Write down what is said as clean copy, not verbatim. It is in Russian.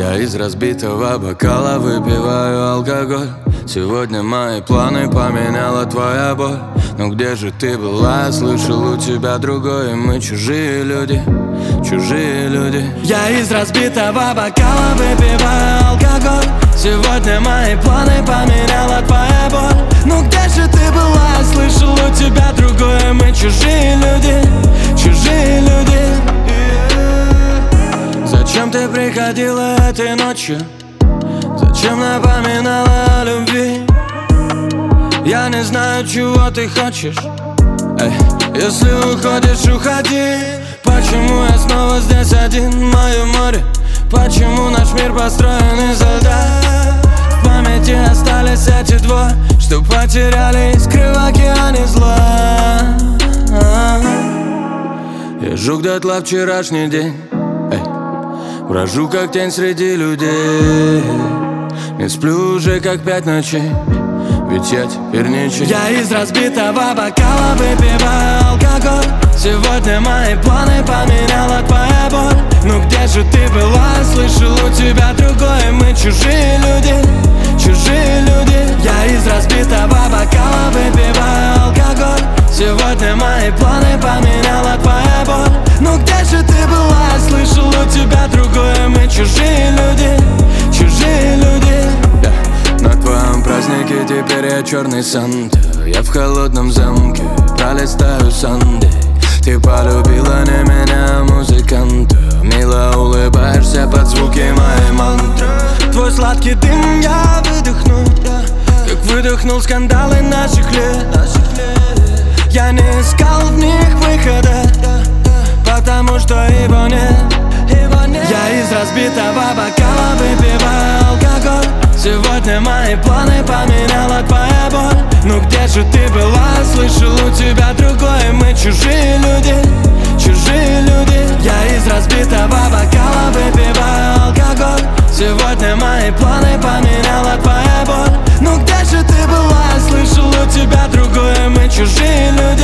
Я из разбитого бокала выпиваю алкоголь. Сегодня мои планы поменяла твоя боль. Но где же ты была? Я слышал, у тебя другой. Мы чужие люди, чужие люди. Я из разбитого бокала выпиваю алкоголь. Сегодня мои планы поменяла твоя боль. Ну где же ты была? Я слышал, у тебя другое. Мы чужие люди, чужие люди. Зачем ты приходила этой ночью? Зачем напоминала о любви? Я не знаю, чего ты хочешь. Если уходишь, уходи. Почему я снова здесь один? Мое море. Почему наш мир построен из льда? В памяти остались эти двое, что потеряли искры в океане зла. Я жук дотла вчерашний день. Брожу как тень среди людей. Не сплю уже как 5 ночей, ведь я теперь ничей. Я из разбитого бокала выпиваю алкоголь. Сегодня мои планы поменяла твоя боль. Ну где же ты была? Слышал, у тебя другое. Мы чужие люди, чужие люди. Я из разбитого бокала выпиваю алкоголь. Сегодня мои планы поменяла твоя боль. Ну где же ты была? Слышал, у тебя другое. Мы чужие люди, чужие люди. На твоем празднике теперь я черный Санта. Я в холодном замке пролистаю Сандей. Ты полюбила не меня, а музыканта. Мило улыбаешься под звуки моей мантры. Твой сладкий дым я выдохну, как выдохнул скандалы наших лет. Я не искал в них выхода, потому что его нет. Я из разбитого бокала выпиваю алкоголь. Сегодня мои планы поменяла твоя боль. Ну где же ты была? Слышал, у тебя другое. Мы чужие люди, чужие люди. Я из разбитого бокала выпиваю алкоголь. Сегодня мои планы поменяла твоя боль. Ну где же ты была? Слышал, у тебя другое. Мы чужие люди.